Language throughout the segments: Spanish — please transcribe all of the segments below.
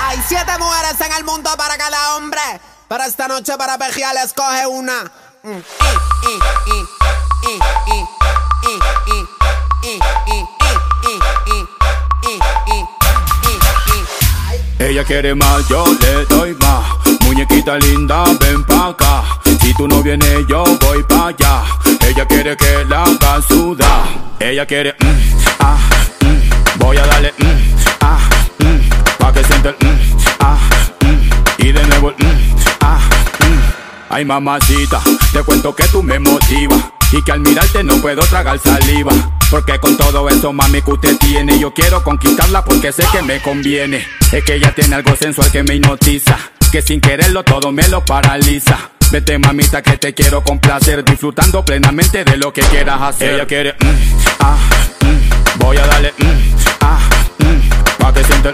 Hay 7 mujeres en el mundo para cada hombre, pero esta noche para pejear escoge una. Ella quiere más, yo le doy más. Muñequita linda, ven pa' acá. Si tú no vienes, yo voy pa' allá. Ella quiere que la haga sudar. Ella quiere, voy a darle, pa' que sienta el, y de nuevo el, Ay mamacita, te cuento que tú me motivas y que al mirarte no puedo tragar saliva. Porque con todo eso, mami, que usted tiene, yo quiero conquistarla porque sé que me conviene. Es que ella tiene algo sensual que me hipnotiza, que sin quererlo todo me lo paraliza. Vete mamita que te quiero complacer, disfrutando plenamente de lo que quieras hacer. Ella quiere, voy a darle, pa' que sienta el,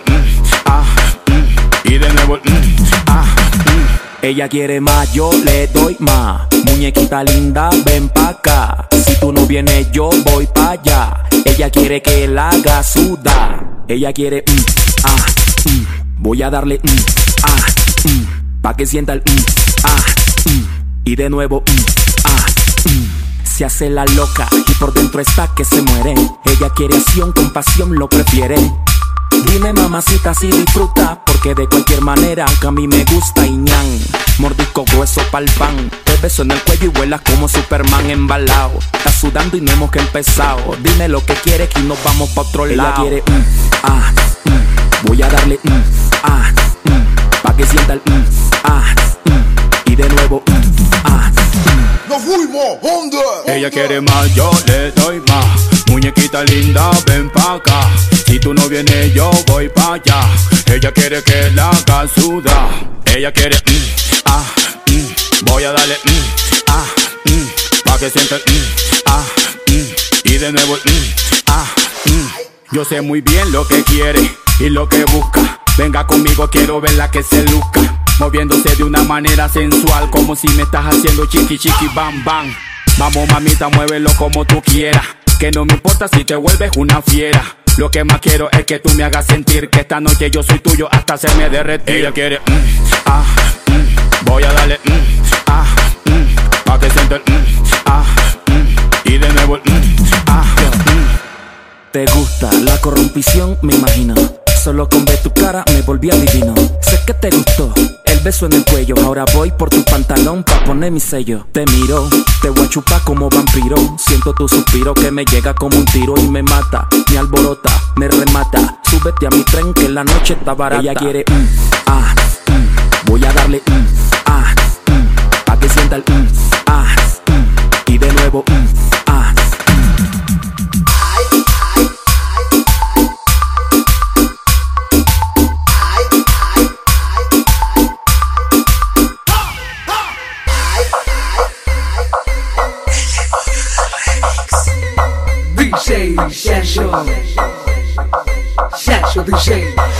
y de nuevo el, Ella quiere más, yo le doy más. Muñequita linda, ven pa' acá. Si tú no vienes, yo voy pa' allá. Ella quiere que la haga sudar. Ella quiere, voy a darle, pa' que sienta el, y de nuevo, Se hace la loca y por dentro está que se muere. Ella quiere acción, con pasión lo prefiere. Dime mamacita si disfruta, porque de cualquier manera que a mí me gusta y ñan. Mordisco grueso pa'l pan, te beso en el cuello y vuelas como Superman embalado. Estás sudando y no hemos que empezado. Dime lo que quieres y nos vamos pa' otro lado. Ella quiere, voy a darle, pa' que sienta el, y de nuevo, ¡Nos fuimos! ¿Dónde? Ella quiere más, yo le doy más. Muñequita linda, ven pa' acá. Si tú no vienes, yo voy pa' allá. Ella quiere que la haga sudar. Ella quiere, voy a darle, pa' que sienta el, y de nuevo el, Yo sé muy bien lo que quiere y lo que busca. Venga conmigo, quiero verla que se luzca, moviéndose de una manera sensual, como si me estás haciendo chiqui chiqui bam bam. Vamos mamita, muévelo como tú quieras, que no me importa si te vuelves una fiera. Lo que más quiero es que tú me hagas sentir que esta noche yo soy tuyo hasta hacerme derretir. Ella quiere, voy a darle, pa' que sienta el, y de nuevo el, Te gusta la corrompición, me imagino. Solo con ver tu cara me volví adivino. Sé que te gustó el beso en el cuello. Ahora voy por tu pantalón pa' poner mi sello. Te miro, te voy a chupar como vampiro. Siento tu suspiro que me llega como un tiro y me mata, me alborota, me remata. Súbete a mi tren que la noche está barata. Ella quiere, voy a darle, pa' que sienta el, y de nuevo, DJ Session DJ